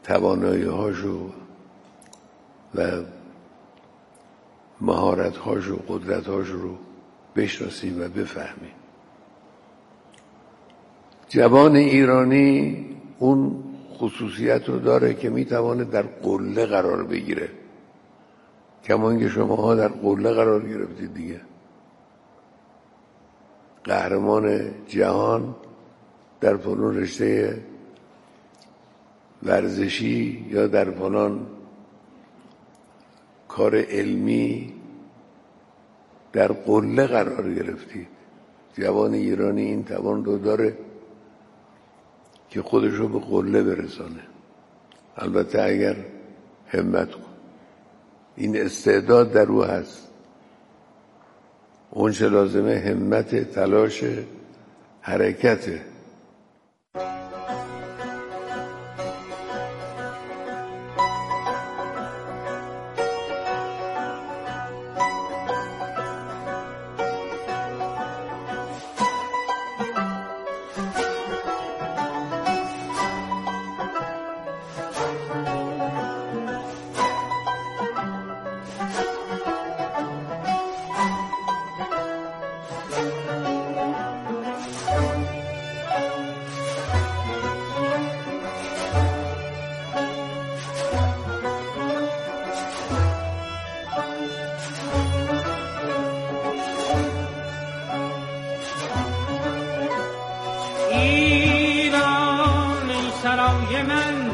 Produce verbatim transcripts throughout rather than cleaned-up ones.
توانایی‌هاشو و مهارت‌هاش و قدرت‌هاش رو بشناسیم و بفهمیم. جوان ایرانی اون خصوصیت رو داره که میتونه در قله قرار بگیره، کما اینکه شماها در قله قرار گرفتید دیگه. قهرمان جهان در فلان رشته ورزشی یا در فلان کار علمی در قله قرار گرفتید. جوان ایرانی این توان رو داره که خودش رو به قله برسانه، البته اگر همت کن. این استعداد در او هست، اون چه لازمه همت، تلاش، حرکته. سرای من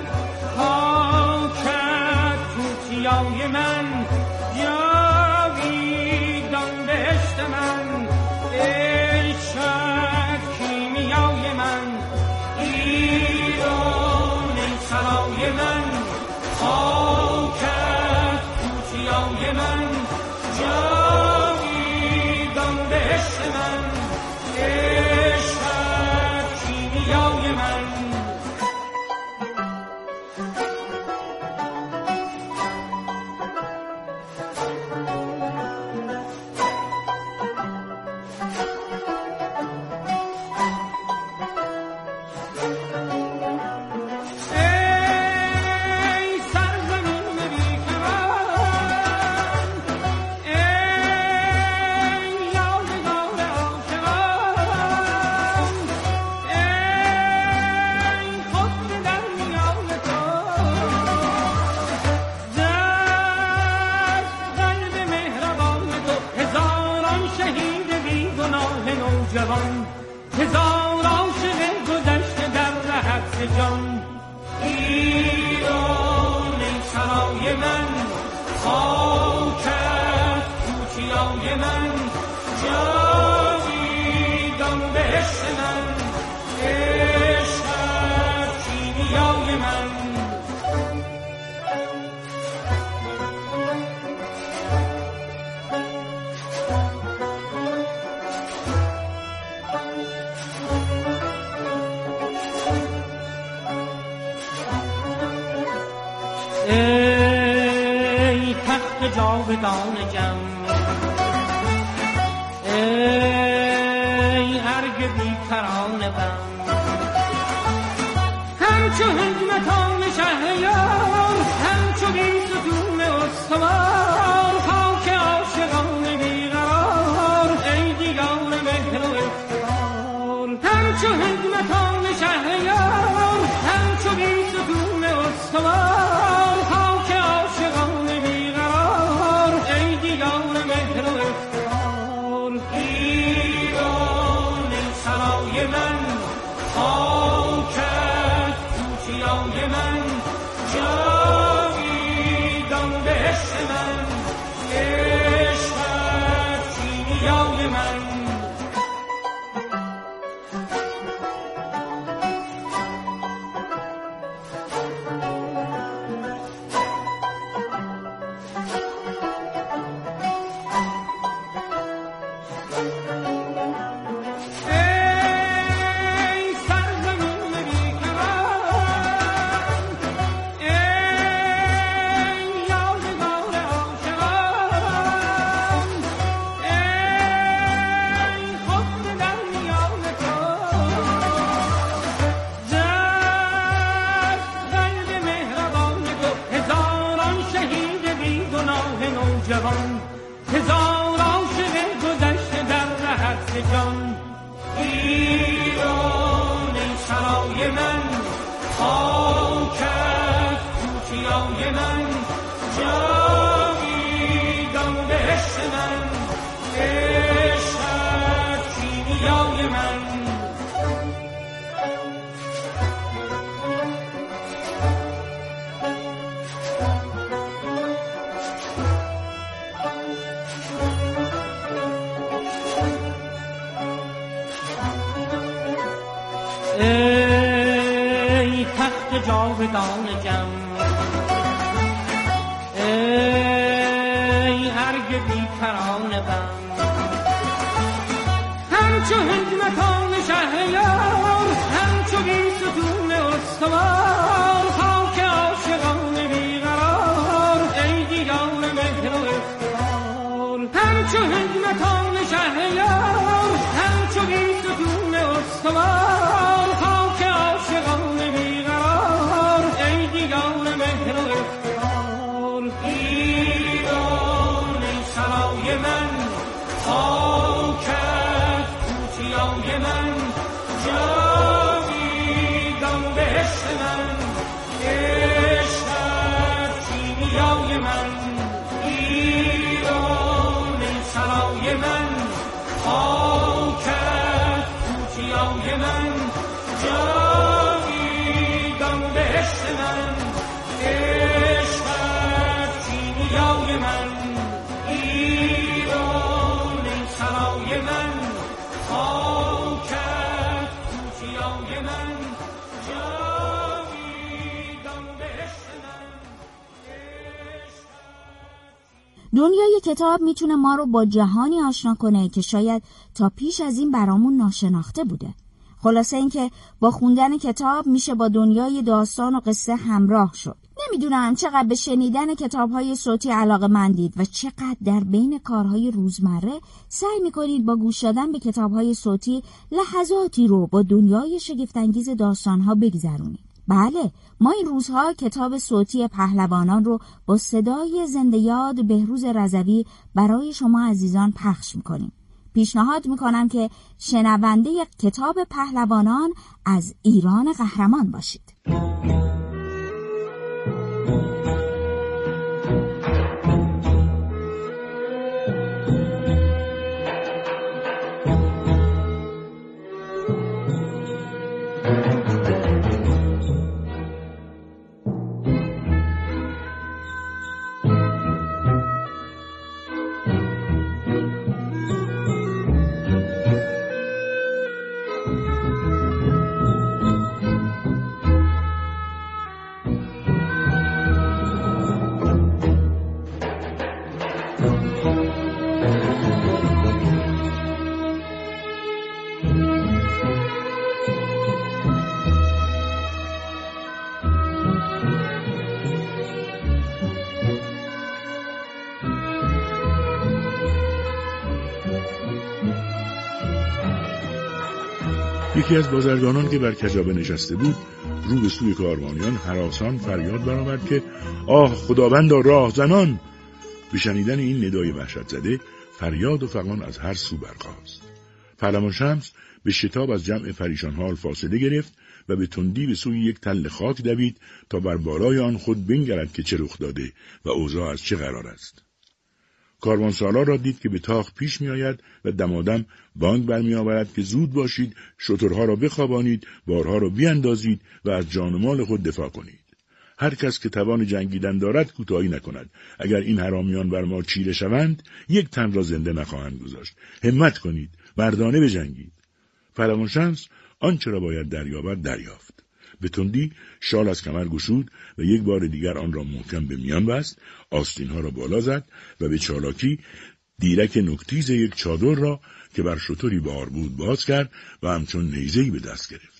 خاکت توتیای من جاویدان بهشت من عشقت کیمیای من ایران ای سرای من خاکت توتیای من جاویدان بهشت من عشقت کیمیای من هزار عاشق گذشته در رهت جان ایران ای سرای من خاکت توتیای من جاویدان بهشت من عشقت کیمیای من ای تخت جاودان جم ای ارگ بیکران بم همچو حکمتان شهریار همچو بیستون استوار خاک عاشقان بیقرار ای دیار مهر و افتخار همچو حکمتان شهریار همچو بیستون استوار خاک عاشقان بیقرار ای دیار مهر و افتخار ایران ای سرای من خاکت توتیای من جاویدان بهشت من خاکت توتیای من جاویدان بهشت من عشقت کیمیای من ای تخت جاودان جم ای ارگ بیکران بم همچو حکمتان شهریار همچو بی ستون استوار خاک عاشقان بیقرار ای دیدار مهر و افتخار همچو حکمتان شهریار همچو بی ستون استوار خاک عاشقان بیقرار ای دیدار مهر و افتخار ایران ای سرای من خاکت توتیای من جاویدان بهشت من عشقت کیمیای من ایران ای سرای من خاکت توتیای من جاویدان بهشت من عشقت کیمیای من ایران ای سرای من خاکت توتیای من جاویدان بهشت من. دنیای کتاب میتونه ما رو با جهانی آشنا کنه که شاید تا پیش از این برامون ناشناخته بوده. خلاصه این که با خوندن کتاب میشه با دنیای داستان و قصه همراه شد. نمیدونم چقدر به شنیدن کتاب‌های صوتی علاقه‌مندید و چقدر در بین کارهای روزمره سعی میکنید با گوش دادن به کتاب‌های صوتی لحظاتی رو با دنیای شگفت‌انگیز داستان‌ها بگذرونید. بله، ما این روزها کتاب صوتی پهلوانان رو با صدای زنده یاد بهروز رضوی برای شما عزیزان پخش میکنیم. پیشنهاد میکنم که شنونده کتاب پهلوانان از ایران قهرمان باشید. یکی از بازرگانان که بر کجابه نشسته بود رو به سوی کاروانیان هراسان فریاد برآورد که آه خداوندا راه زنان. به شنیدن این ندای وحشت زده فریاد و فغان از هر سو برخاست. پهلوان شمس به شتاب از جمع پریشان حال فاصله گرفت و به تندی به سوی یک تل خاک دوید تا بر بالای آن خود بنگرد که چه رخ داده و اوضاع از چه قرار است. کاروانسالار را دید که به تاخت پیش می آید و دمادم بانگ برمی آورد که زود باشید، شترها را بخوابانید، بارها را بیاندازید و از جان و مال خود دفاع کنید. هر کس که توان جنگیدن دارد کوتاهی نکند. اگر این حرامیان بر ما چیره شوند، یک تن را زنده نخواهند گذاشت. همت کنید، مردانه بجنگید. پهلوان شمس آنچه را باید دریابد دریافت. به تندی شال از کمر گشود و یک بار دیگر آن را محکم به میان بست، آستینها را بالا زد و به چالاکی دیرک نکتیز یک چادر را که بر شتری بار بود باز کرد و همچون نیزه‌ای به دست گرفت.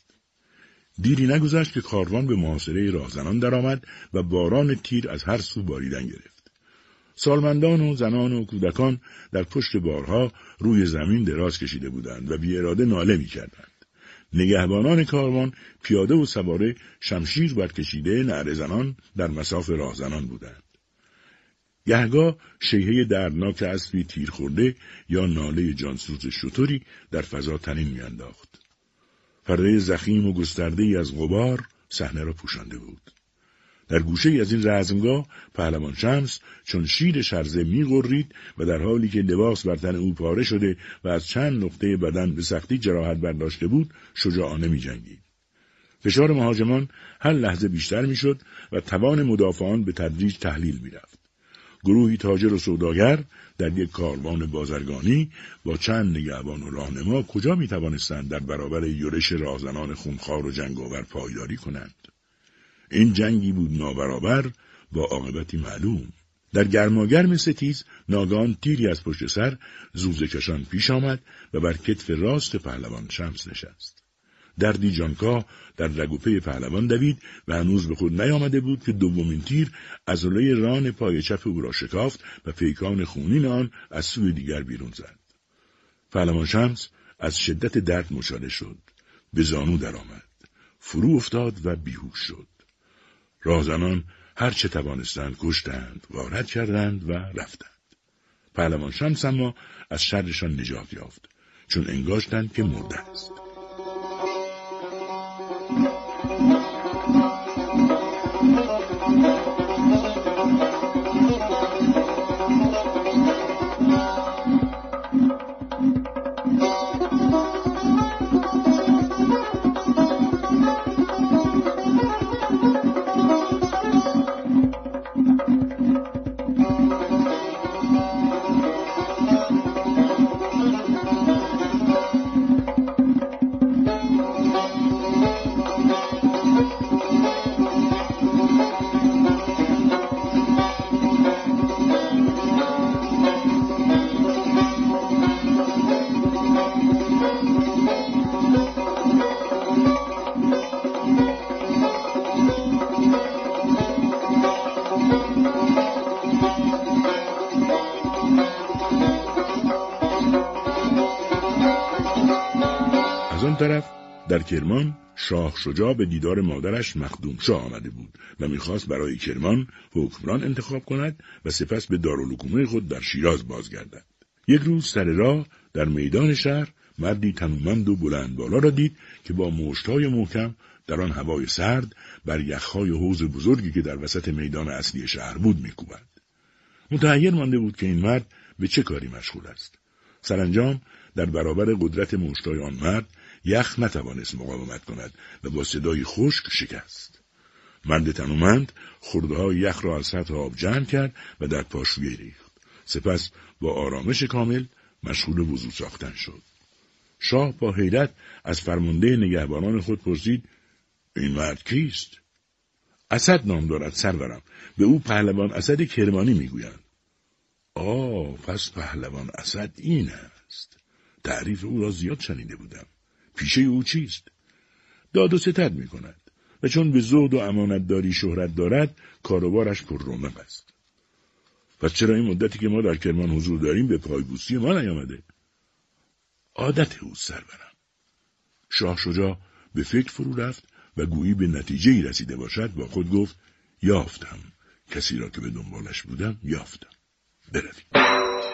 دیری نگذشت که کاروان به محاصره راهزنان درآمد و باران تیر از هر سو باریدن گرفت. سالمندان و زنان و کودکان در پشت بارها روی زمین دراز کشیده بودند و بی اراده ناله می‌کردند. نگهبانان کاروان پیاده و سواره شمشیر برکشیده نعره زنان در مصاف راهزنان بودند. گهگاه شیهه دردناک اسبی تیر خورده یا ناله جانسوز شتری در فضا تنین میانداخت. پرده زخیم و گسترده‌ای از غبار صحنه را پوشانده بود. در گوشه از این رزمگاه پهلوان شمس چون شیر شرزه می‌غرید و در حالی که لباس بر تن او پاره شده و از چند نقطه بدن به سختی جراحت برداشته بود شجاعانه می‌جنگید. فشار مهاجمان هر لحظه بیشتر می‌شد و توان مدافعان به تدریج تحلیل می‌رفت. گروهی تاجر و سوداگر در یک کاروان بازرگانی با چند نگهبان و راهنما کجا می‌توانستند در برابر یورش راهزنان خونخوار و جنگاور پایداری کنند؟ این جنگی بود نابرابر با عاقبتی معلوم. در گرماگرم ستیز ناگهان تیری از پشت سر زوزه کشان پیش آمد و بر کتف راست پهلوان شمس نشست. دردی جانکاه در رگ و پی پهلوان دوید و هنوز به خود نیامده بود که دومین تیر عضله ران پای چپ او را شکافت و پیکان خونین آن از سوی دیگر بیرون زد. پهلوان شمس از شدت درد مچاله شد، به زانو درآمد، فرو افتاد و بیهوش شد. راهزنان هر چه توانستند کشتند، غارت کردند و رفتند. پهلوان شمس اما از شرشان نجات یافت، چون انگاشتند که مرده است. طرف در کرمان شاه شجاع به دیدار مادرش مخدوم شاه آمده بود و میخواست برای کرمان حکمران انتخاب کند و سپس به دارالحکومه خود در شیراز بازگردد. یک روز سر راه در میدان شهر مردی تنومند و بلند بالا را دید که با مشت‌های محکم در آن هوای سرد بر یخ‌های حوض بزرگی که در وسط میدان اصلی شهر بود میکوبد. متحیر مانده بود که این مرد به چه کاری مشغول است. سرانجام در برابر قدرت مشت‌های آن مرد یخ نتوانست مقاومت کند و با صدای خشک شکست. مرد تنومند خرده‌های یخ را از سطح آب جمع کرد و در پاشویه ریخت. سپس با آرامش کامل مشغول وضو ساختن شد. شاه با حیرت از فرمانده نگهبانان خود پرسید: این مرد کیست؟ اسد نام دارد سرورم، به او پهلوان اسد کرمانی میگویند. آه، پس پهلوان اسد این است. تعریف او را زیاد شنیده بودم. پیشه او چیست؟ داد و ستد می کند و چون به زهد و امانتداری شهرت دارد کاروبارش پر رونق است. پس چرا این مدتی که ما در کرمان حضور داریم به پایبوسی ما نیامده؟ عادت او سرورم. شاه شجاع به فکر فرو رفت و گویی به نتیجه‌ای رسیده باشد با خود گفت: یافتم کسی را که به دنبالش بودم، یافتم. برویم.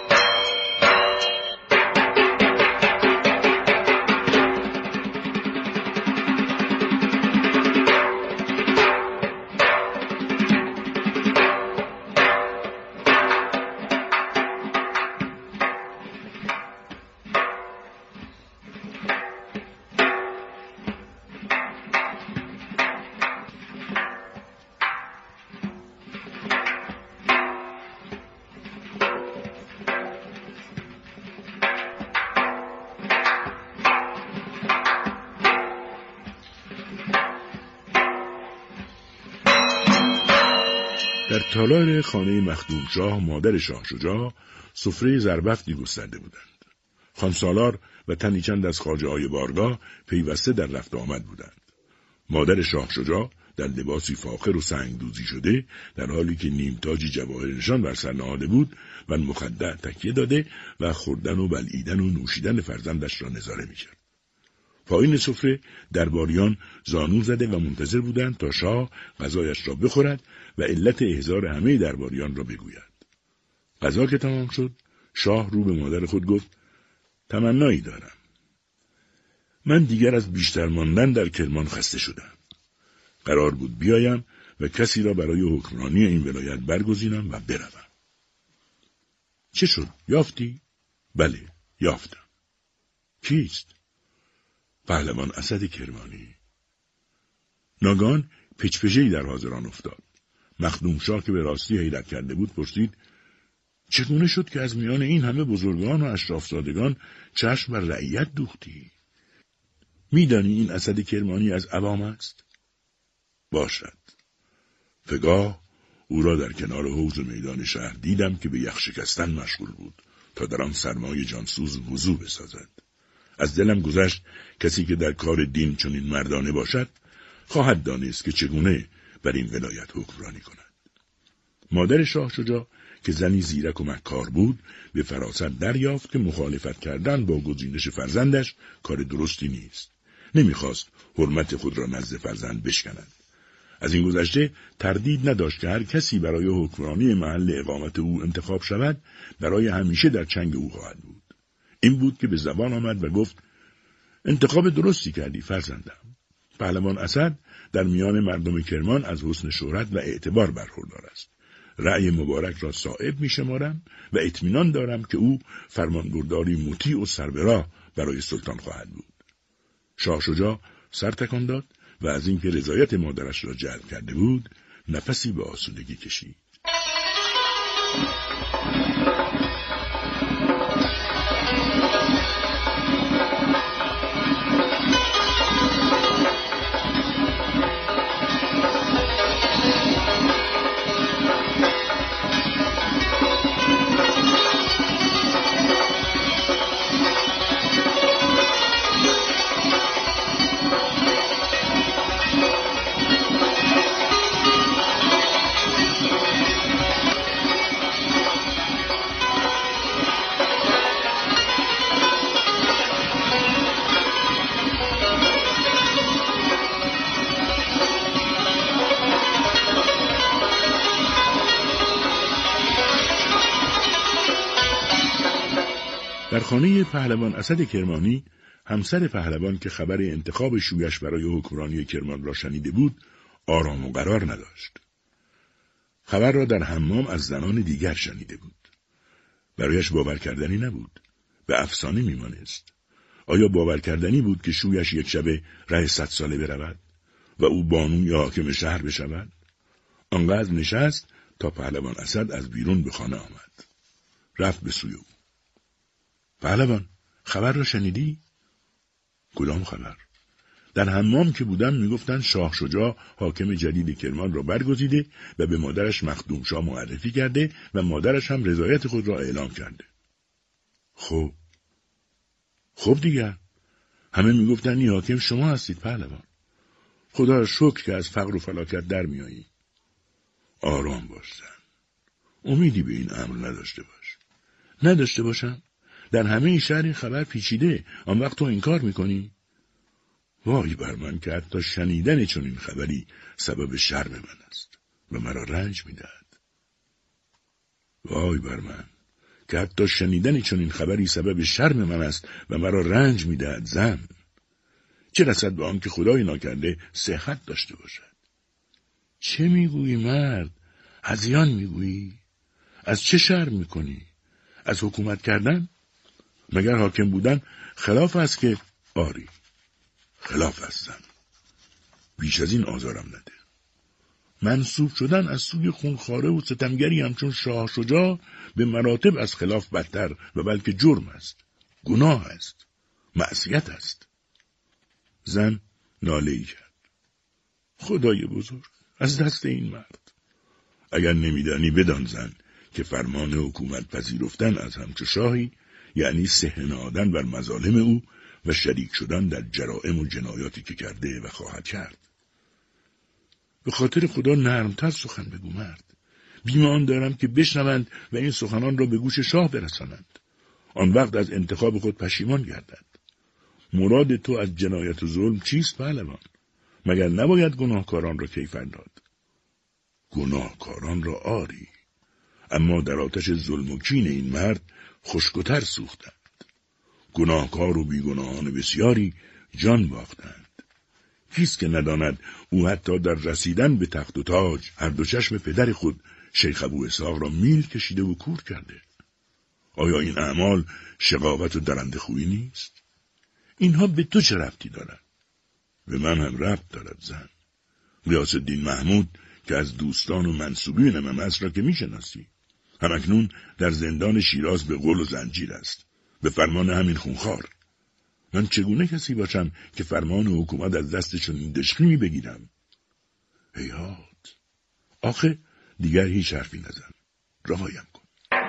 در تالار خانه مخدوم شاه مادر شاه شجاع سفره زربفتی گسترده بودند. خانسالار و تنی چند از خواجه‌های بارگاه پیوسته در رفت آمد بودند. مادر شاه شجاع در لباسی فاخر و سنگ دوزی شده در حالی که نیم تاجی جواهر نشان بر سر نهاده بود و مخدع تکیه داده و خوردن و بلعیدن و نوشیدن فرزندش را نظاره می‌کرد. پایین سفره درباریان زانو زده و منتظر بودند تا شاه غذایش را بخورد و علت احضار همه درباریان را بگوید. غذا که تمام شد، شاه رو به مادر خود گفت: تمنایی دارم. من دیگر از بیشتر ماندن در کرمان خسته شدم. قرار بود بیایم و کسی را برای حکمرانی این ولایت برگزینم و بروم. چه شد؟ یافتی؟ بله، یافتم. کیست؟ پهلوان اسد کرمانی. ناگهان پچ‌پچه‌ای در حاضران افتاد. مخدوم شاه که به راستی حیرت کرده بود پرسید: چگونه شد که از میان این همه بزرگان و اشرافزادگان چشم بر رعیت دوختی؟ میدانی این اسد کرمانی از عوام است؟ باشد. فگاه او را در کنار حوض میدان شهر دیدم که به یخ شکستن مشغول بود تا در آن سرمای جانسوز وضو بسازد. از دلم گذشت کسی که در کار دین چنین مردانه باشد خواهد دانست که چگونه بر این ولایت حکمرانی کند. مادر شاه شجاع که زنی زیرک و مکار بود به فراست دریافت که مخالفت کردن با گزینش فرزندش کار درستی نیست. نمیخواست حرمت خود را نزد فرزند بشکند. از این گذشته تردید نداشت که هر کسی برای حکمرانی محل اقامت او انتخاب شود برای همیشه در چنگ او خواهد بود. این بود که به زبان آمد و گفت: انتخاب درستی کردی فرزندم. پهلوان اسد در میان مردم کرمان از حسن شهرت و اعتبار برخوردار است. رأی مبارک را صائب می شمارم و اطمینان دارم که او فرمانبرداری مطیع و سربراه برای سلطان خواهد بود. شاه شجاع سر تکان داد و از اینکه رضایت مادرش را جلب کرده بود نفسی به آسودگی کشید. در خانه پهلوان اسد کرمانی همسر پهلوان که خبر انتخاب شویش برای حکمرانی کرمان را شنیده بود آرام و قرار نداشت. خبر را در حمام از زنان دیگر شنیده بود. برایش باور کردنی نبود. به افسانه میمانست. آیا باور کردنی بود که شویش یک شبه ره صد ساله برود و او بانوی حاکم شهر بشود؟ آنقدر نشست تا پهلوان اسد از بیرون به خانه آمد. رفت به سوی او. پهلوان، خبر را شنیدی؟ کدام خبر؟ در حمام که بودم میگفتند شاه شجاع حاکم جدید کرمان را برگزیده و به مادرش مخدوم شاه معرفی کرده و مادرش هم رضایت خود را اعلام کرده. خب خب دیگر همه میگفتند این حاکم شما هستید پهلوان. خدا را شکر که از فقر و فلاکت در میایی. آرام باش زن. امیدی به این امر نداشته باش. نداشته باشم؟ در همه شهر این خبر پیچیده. آن وقت تو انکار میکنی؟ وای بر من که حتی شنیدن چون این خبری سبب شرم من است و مرا رنج میدهد. وای بر من که حتی شنیدن چون این خبری سبب شرم من است و مرا رنج میدهد زن. چه رسد به آن که خدای ناکرده صحت داشته باشد. چه میگویی مرد؟ هذیان میگویی؟ از چه شرم میکنی؟ از حکومت کردن؟ مگر حاکم بودن خلاف است که؟ آری خلاف هستم. بیش از این آزارم نده. منسوب شدن از سوی خونخواره و ستمگری همچون شاه شجاع به مراتب از خلاف بدتر و بلکه جرم است. گناه است. معصیت است. زن ناله‌ای کرد. خدای بزرگ از دست این مرد. اگر نمیدانی بدان زن که فرمان حکومت پذیرفتن از همچو شاهی یعنی صحنه نهادن بر مظالم او و شریک شدن در جرائم و جنایاتی که کرده و خواهد کرد. به خاطر خدا نرمتر سخن بگو مرد. بیم آن دارم که بشنوند و این سخنان را به گوش شاه برسانند. آن وقت از انتخاب خود پشیمان گردد. مراد تو از جنایت و ظلم چیست پهلوان؟ مگر نباید گناهکاران را کیفر داد؟ گناهکاران را آری، اما در آتش ظلم و کین این مرد خشک‌تر سوختند. گناهکار و بیگناهان بسیاری جان باختند. کیست که نداند او حتی در رسیدن به تخت و تاج هر دو چشم پدر خود شیخ ابو اسحاق را میل کشیده و کور کرده؟ آیا این اعمال شقاوت و درنده خویی نیست؟ اینها به تو چه ربطی دارد؟ به من هم ربط دارد زن. غیاث الدین محمود که از دوستان و منسوبین من است را که میشناسی، همکنون در زندان شیراز به غل و زنجیر است، به فرمان همین خونخوار. من چگونه کسی باشم که فرمان حکومت از دست چنین دشمنی بگیرم؟ هیهات. آخه دیگر هیچ حرفی نزن، رهایم کن.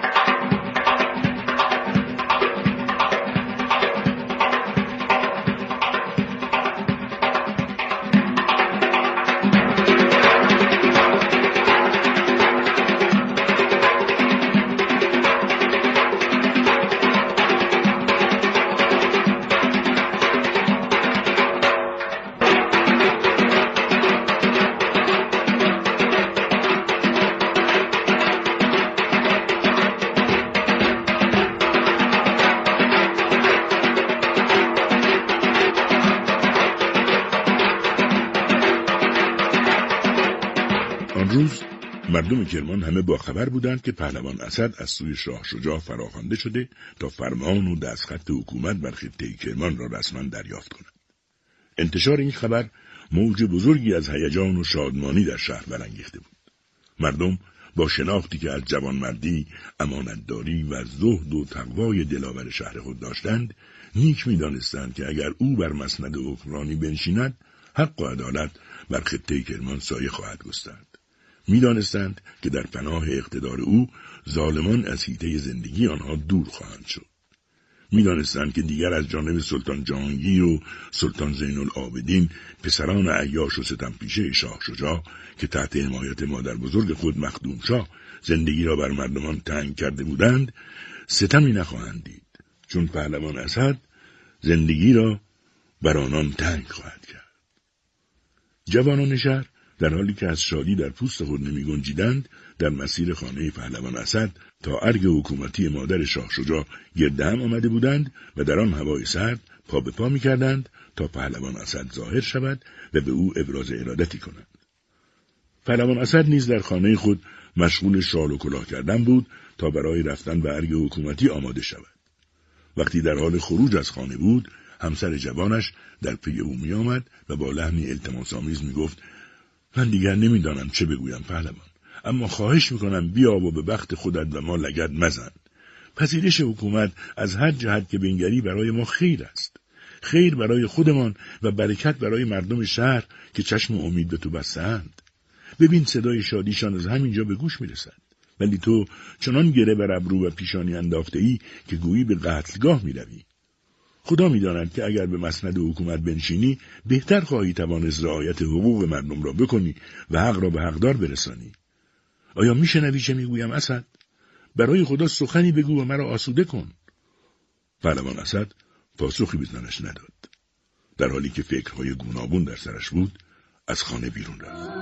روز مردم کرمان همه باخبر بودند که پهلوان اسد از سوی شاه شجاع فراخوانده شده تا فرمان و دستخط حکومت بر خطه کرمان را رسما دریافت کند. انتشار این خبر موج بزرگی از هیجان و شادمانی در شهر برانگیخته بود. مردم با شناختی که از جوانمردی، امانتداری و زهد و تقوای دلاور شهر خود داشتند، نیک می‌دانستند که اگر او بر مسند حکمرانی بنشیند، حق و عدالت بر خطه کرمان سایه خواهد گسترد. می‌دانستند که در پناه اقتدار او ظالمان از حیطه زندگی آنها دور خواهند شد. می‌دانستند که دیگر از جانب سلطان جهانگیر و سلطان زین العابدین پسران عیاش و ستمپیشه شاه شجاع که تحت حمایت مادر بزرگ خود مخدوم شاه زندگی را بر مردمان تنگ کرده بودند، ستمی نخواهند دید، چون پهلوان اسد زندگی را بر آنان تنگ خواهد کرد. جوانان شهر در حالی که از شادی در پوست خود نمی گنجیدند، در مسیر خانه پهلوان اسد تا ارگ حکومتی مادر شاه شجاع گرد هم آمده بودند و در آن هوای سرد پا به پا می کردند تا پهلوان اسد ظاهر شود و به او ابراز ارادتی کنند. پهلوان اسد نیز در خانه خود مشغول شال و کلاه کردن بود تا برای رفتن به ارگ حکومتی آماده شود. وقتی در حال خروج از خانه بود، همسر جوانش در پی او می آمد و با لحنی التماس‌آمیز می گفت: من دیگر نمیدانم چه بگویم پهلوان، اما خواهش میکنم بیا و به بخت خودت و ما لگد مزن. پذیرش حکومت از هر جهت که بنگری برای ما خیر است. خیر برای خودمان و برکت برای مردم شهر که چشم امید به تو بستند. ببین صدای شادیشان از همینجا به گوش میرسد. ولی تو چنان گره بر ابرو و پیشانی انداخته ای که گویی به قتلگاه میروی. خدا می‌داند که اگر به مسند حکومت بنشینی بهتر خواهی توانست رعایت حقوق مردم را بکنی و حق را به حقدار برسانی. آیا میشنوی چه میگویم اسد؟ برای خدا سخنی بگو و مرا آسوده کن. پهلوان اسد پاسخی به زنش نداد. در حالی که فکرهای گوناگون در سرش بود، از خانه بیرون رفت.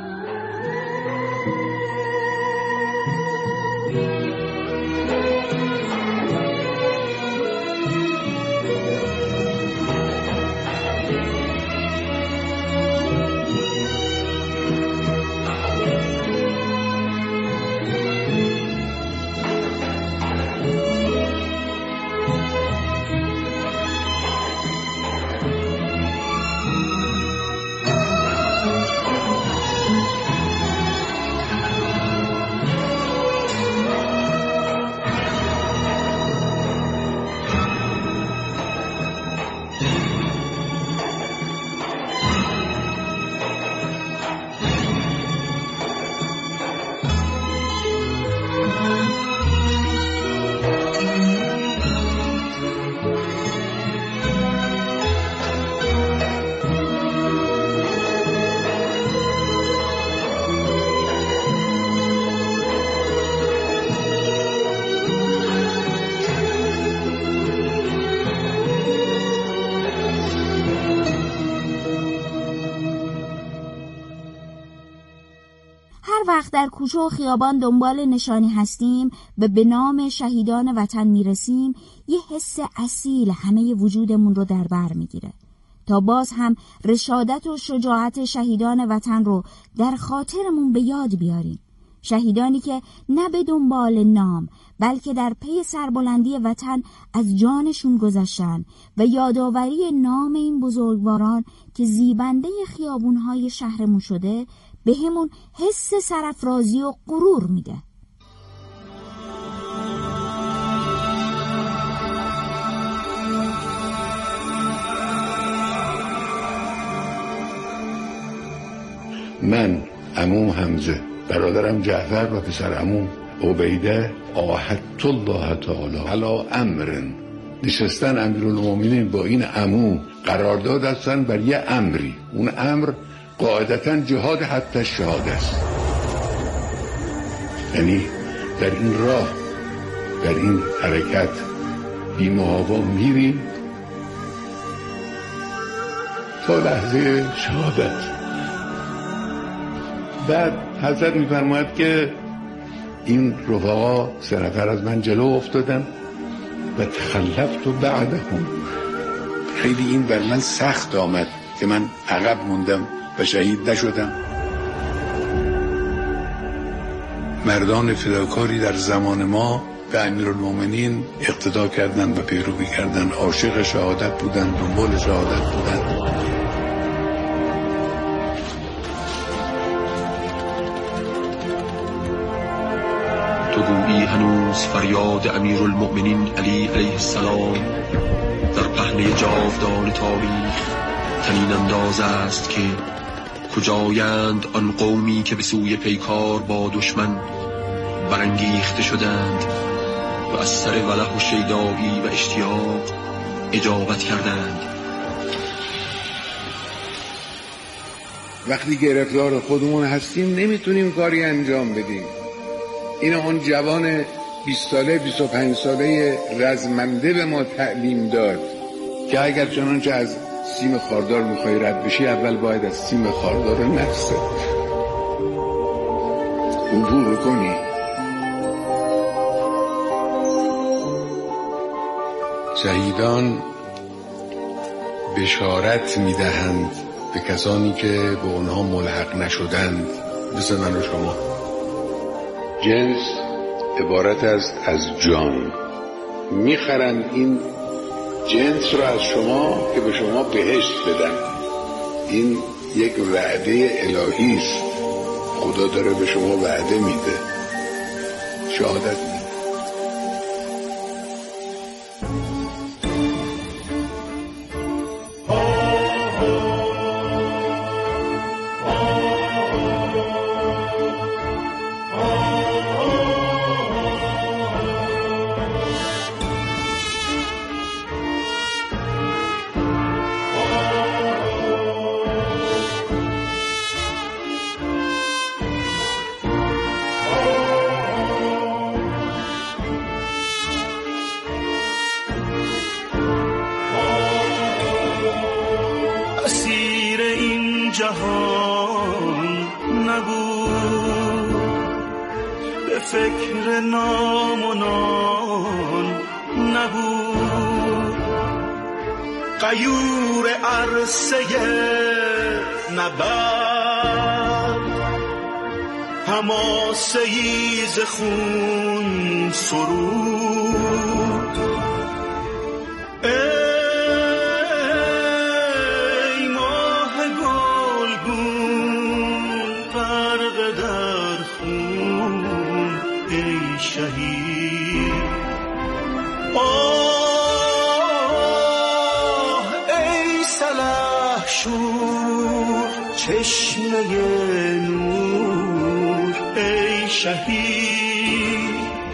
وقت در کوچه و خیابان دنبال نشانی هستیم و به نام شهیدان وطن میرسیم، یه حس اصیل همه وجودمون رو در بر میگیره. تا باز هم رشادت و شجاعت شهیدان وطن رو در خاطرمون به یاد بیاریم. شهیدانی که نه به دنبال نام بلکه در پی سربلندی وطن از جانشون گذشتن و یادآوری نام این بزرگواران که زیبنده خیابونهای شهرمون شده به همون حس سرافرازی و غرور میده. من عموم حمزه، برادرم جعفر و پسر عموم عبیده آهدت الله تعالی علی امر، نشستن امیرالمومنین با این عمو قرارداد هستن بر یه امری. اون امر قاعدتا جهاد حتی شهاده است. یعنی در این راه، در این حرکت بی محابا میریم تا لحظه شهادت. بعد حضرت میفرماید که این رفقا سه نفر از من جلو افتادن و تخلفت و بعدهم. خیلی این بر من سخت آمد که من عقب موندم و شهید نشدم. مردان فداکاری در زمان ما به امیرالمومنین اقتدا کردند و پیروی کردند، عاشق شهادت بودند، دنبال شهادت بودند. تو گویی هنوز فریاد امیرالمؤمنین علی علیه السلام در پهنه جاودان تاریخ طنین انداز است که کجایند آن قومی که به سوی پیکار با دشمن برانگیخته شدند و از سر وله و شیدایی و اشتیاق اجابت کردند. وقتی گرفتار خودمون هستیم نمیتونیم کاری انجام بدیم. این اون جوان بیست ساله بیست و پنج ساله رزمنده به ما تعلیم داد که اگر چنانچه از سیم خاردار میخوای رد بشی اول باید از سیم خاردار نفست عبور کنی. شهیدان بشارت میدهند به کسانی که به اونها ملحق نشدند، مثل من و شما. جنس عبارت است از جان. میخرند این جنس را از شما که به شما بهشت بدن. این یک وعده الهی است. خدا داره به شما وعده میده، شهادت میده. جهان نبود به فکر نام و نان نبود، غیور عرصه نبرد حماسه‌ای ز خون سرود. شهید آه ای سلحشور چشمه نور، ای شهید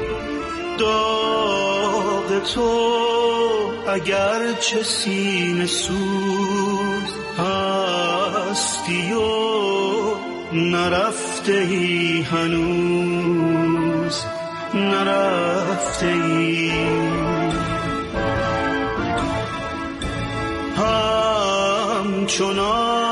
داغ تو اگر چه سینه سوز هستی و نرفته ای هنوز نرفته ای. همچنان